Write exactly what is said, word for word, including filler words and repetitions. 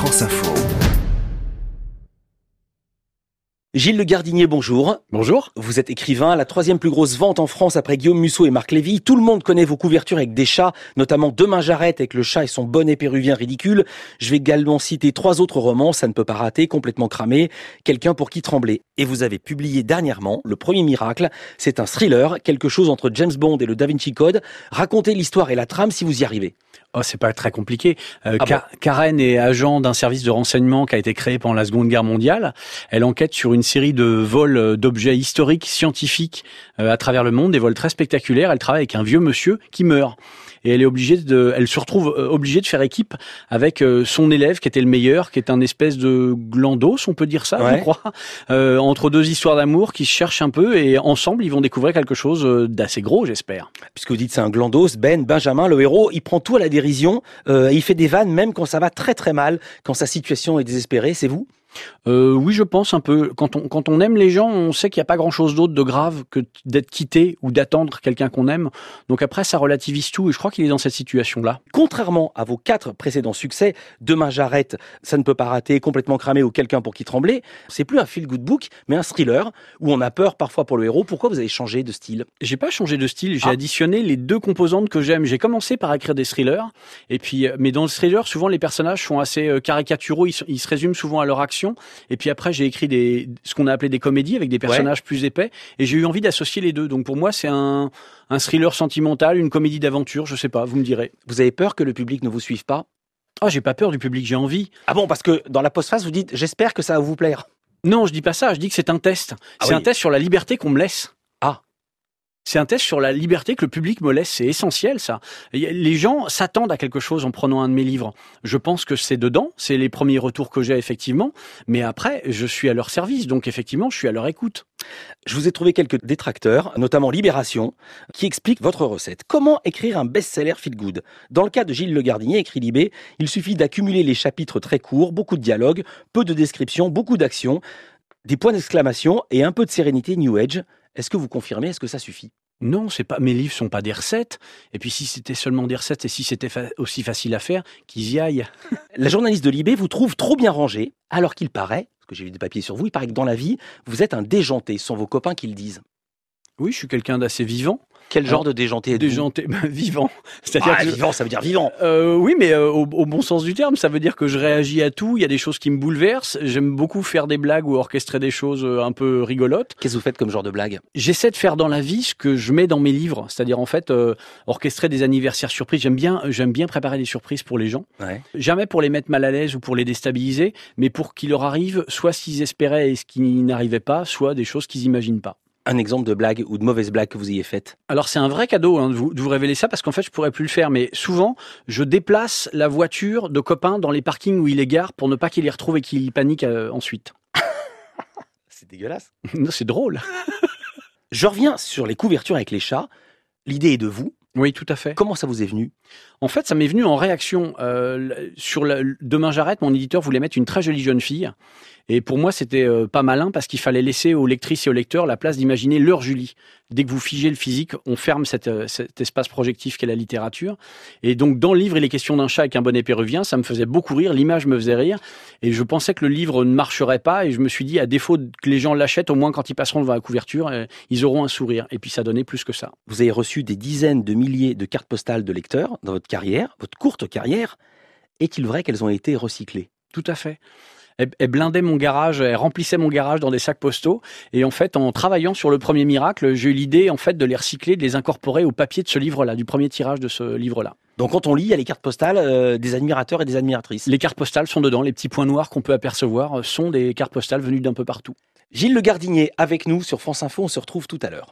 France Info. Gilles Le Gardinier, bonjour. Bonjour. Vous êtes écrivain, la troisième plus grosse vente en France après Guillaume Musso et Marc Lévy. Tout le monde connaît vos couvertures avec des chats, notamment Demain j'arrête avec le chat et son bonnet péruvien ridicule. Je vais également citer trois autres romans, Ça ne peut pas rater, Complètement cramé, Quelqu'un pour qui trembler. Et vous avez publié dernièrement Le Premier Miracle. C'est un thriller, quelque chose entre James Bond et le Da Vinci Code. Racontez l'histoire et la trame si vous y arrivez. Oh, c'est pas très compliqué. Euh, Ah Ka- Karen est agent d'un service de renseignement qui a été créé pendant la Seconde Guerre mondiale. Elle enquête sur une série de vols d'objets historiques, scientifiques euh, à travers le monde, des vols très spectaculaires. Elle travaille avec un vieux monsieur qui meurt. Et elle est obligée de, elle se retrouve euh, obligée de faire équipe avec euh, son élève qui était le meilleur, qui est un espèce de glandos, on peut dire ça, Ouais. je crois, euh, entre deux histoires d'amour qui se cherchent un peu et ensemble ils vont découvrir quelque chose euh, d'assez gros, j'espère. Puisque vous dites c'est un glandos, Ben, Benjamin, le héros, il prend tout à la dérision, euh, il fait des vannes même quand ça va très très mal, quand sa situation est désespérée, c'est vous ? Euh, oui, je pense un peu. Quand on, quand on aime les gens, on sait qu'il n'y a pas grand-chose d'autre de grave que d'être quitté ou d'attendre quelqu'un qu'on aime. Donc après, ça relativise tout et je crois qu'il est dans cette situation-là. Contrairement à vos quatre précédents succès, Demain j'arrête, Ça ne peut pas rater, Complètement cramé ou Quelqu'un pour qui trembler, c'est plus un feel-good book, mais un thriller où on a peur parfois pour le héros. Pourquoi vous avez changé de style ? J'ai pas changé de style, j'ai Ah. additionné les deux composantes que j'aime. J'ai commencé par écrire des thrillers, et puis, euh, mais dans le thriller, souvent les personnages sont assez euh, caricaturaux, ils, se- ils se résument souvent à leur action. Et puis après, j'ai écrit des, ce qu'on a appelé des comédies avec des personnages plus épais, et j'ai eu envie d'associer les deux. Donc pour moi, c'est un, un thriller sentimental, une comédie d'aventure, je sais pas, vous me direz. Vous avez peur que le public ne vous suive pas ? Ah, j'ai pas peur du public, j'ai envie. Ah bon, parce que dans la postface, vous dites « j'espère que ça va vous plaire ». Non, je dis pas ça, je dis que c'est un test. Ah c'est oui. un test sur la liberté qu'on me laisse. Ah. C'est un test sur la liberté que le public me laisse, c'est essentiel ça. Et les gens s'attendent à quelque chose en prenant un de mes livres. Je pense que c'est dedans, c'est les premiers retours que j'ai effectivement, mais après, je suis à leur service, donc effectivement, je suis à leur écoute. Je vous ai trouvé quelques détracteurs, notamment Libération, qui expliquent votre recette. Comment écrire un best-seller feel-good ? Dans le cas de Gilles Le Gardinier, écrit Libé, il suffit d'accumuler les chapitres très courts, beaucoup de dialogues, peu de descriptions, beaucoup d'actions, des points d'exclamation et un peu de sérénité New Age. Est-ce que vous confirmez ? Est-ce que ça suffit ? Non, c'est pas, mes livres sont pas des recettes. Et puis si c'était seulement des recettes et si c'était fa- aussi facile à faire, qu'ils y aillent. La journaliste de Libé vous trouve trop bien rangé, alors qu'il paraît, parce que j'ai vu des papiers sur vous, il paraît que dans la vie, vous êtes un déjanté. Ce sont vos copains qui le disent. Oui, je suis quelqu'un d'assez vivant. Quel genre Alors, de déjanté êtes-vous ? Déjanté, ben, vivant. C'est-à-dire Ah, que je- vivant, ça veut dire vivant. Euh, oui, mais euh, au, au bon sens du terme, ça veut dire que je réagis à tout. Il y a des choses qui me bouleversent. J'aime beaucoup faire des blagues ou orchestrer des choses euh, un peu rigolotes. Qu'est-ce que vous faites comme genre de blague ? J'essaie de faire dans la vie ce que je mets dans mes livres, c'est-à-dire en fait euh, orchestrer des anniversaires surprises. J'aime bien, j'aime bien préparer des surprises pour les gens. Ouais. Jamais pour les mettre mal à l'aise ou pour les déstabiliser, mais pour qu'il leur arrive soit ce qu'ils espéraient et ce qui n'arrivait pas, soit des choses qu'ils n'imaginent pas. Un exemple de blague ou de mauvaise blague que vous ayez faite ? Alors c'est un vrai cadeau hein, de, vous, de vous révéler ça parce qu'en fait je pourrais plus le faire, mais souvent je déplace la voiture de copains dans les parkings où il les gare pour ne pas qu'ils les retrouvent et qu'ils paniquent euh, ensuite. C'est dégueulasse. Non, c'est drôle. Je reviens sur les couvertures avec les chats. L'idée est de vous. Oui, tout à fait. Comment ça vous est venu ? En fait, ça m'est venu en réaction. Euh, sur la, Demain j'arrête, mon éditeur voulait mettre une très jolie jeune fille. Et pour moi, c'était euh, pas malin parce qu'il fallait laisser aux lectrices et aux lecteurs la place d'imaginer leur Julie. Dès que vous figez le physique, on ferme cette, euh, cet espace projectif qu'est la littérature. Et donc, dans le livre, il est question d'un chat avec un bonnet péruvien. Ça me faisait beaucoup rire, l'image me faisait rire. Et je pensais que le livre ne marcherait pas. Et je me suis dit, à défaut que les gens l'achètent, au moins quand ils passeront devant la couverture, euh, ils auront un sourire. Et puis, ça donnait plus que ça. Vous avez reçu des dizaines de milliers de cartes postales de lecteurs dans votre carrière, votre courte carrière. Est-il vrai qu'elles ont été recyclées ? Tout à fait. Elle, elle blindait mon garage, elle remplissait mon garage dans des sacs postaux. Et en fait, en travaillant sur Le Premier Miracle, j'ai eu l'idée en fait de les recycler, de les incorporer au papier de ce livre-là, du premier tirage de ce livre-là. Donc quand on lit, il y a les cartes postales euh, des admirateurs et des admiratrices. Les cartes postales sont dedans, les petits points noirs qu'on peut apercevoir sont des cartes postales venues d'un peu partout. Gilles Le Gardinier avec nous sur France Info, on se retrouve tout à l'heure.